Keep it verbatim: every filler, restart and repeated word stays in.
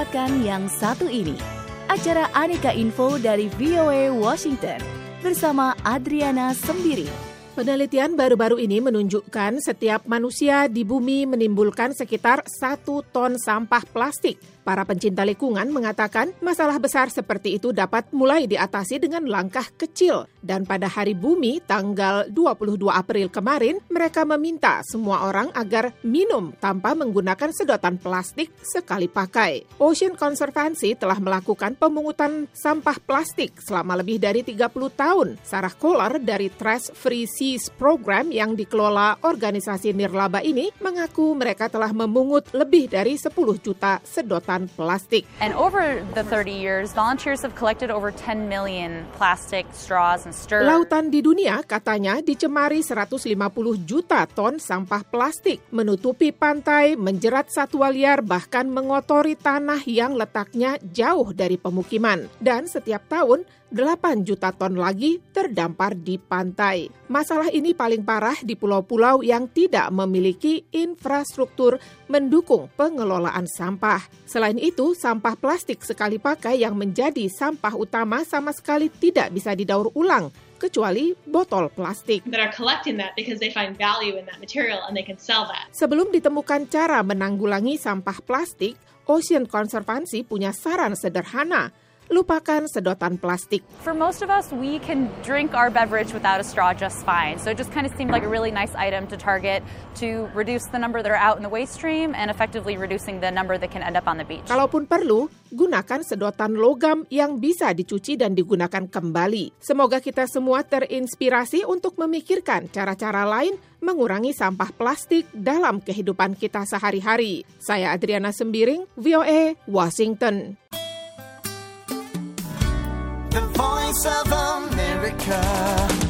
dengarkan yang satu ini. Acara Aneka Info dari V O A Washington bersama Adriana Sembiring. Penelitian baru-baru ini menunjukkan setiap manusia di bumi menimbulkan sekitar satu ton sampah plastik. Para pencinta lingkungan mengatakan masalah besar seperti itu dapat mulai diatasi dengan langkah kecil. Dan pada Hari Bumi tanggal dua puluh dua April kemarin, mereka meminta semua orang agar minum tanpa menggunakan sedotan plastik sekali pakai. Ocean Conservancy telah melakukan pemungutan sampah plastik selama lebih dari tiga puluh tahun. Sarah Kohler dari Trash Free Seas Program yang dikelola organisasi nirlaba ini mengaku mereka telah memungut lebih dari sepuluh juta sedotan plastik. And over the thirty years, volunteers have collected over ten million plastic straws and stirrers. Lautan di dunia katanya dicemari seratus lima puluh juta ton sampah plastik, menutupi pantai, menjerat satwa liar, bahkan mengotori tanah yang letaknya jauh dari pemukiman. Dan setiap tahun, delapan juta ton lagi terdampar di pantai. Masalah ini paling parah di pulau-pulau yang tidak memiliki infrastruktur mendukung pengelolaan sampah. Selain itu, sampah plastik sekali pakai yang menjadi sampah utama sama sekali tidak bisa didaur ulang, kecuali botol plastik. Sebelum ditemukan cara menanggulangi sampah plastik, Ocean Conservancy punya saran sederhana. Lupakan sedotan plastik. For most of us, we can drink our beverage without a straw just fine. So it just kind of seemed like a really nice item to target to reduce the number that are out in the waste stream and effectively reducing the number that can end up on the beach. Kalaupun perlu, gunakan sedotan logam yang bisa dicuci dan digunakan kembali. Semoga kita semua terinspirasi untuk memikirkan cara-cara lain mengurangi sampah plastik dalam kehidupan kita sehari-hari. Saya Adriana Sembiring, V O A, Washington. The Voice of America.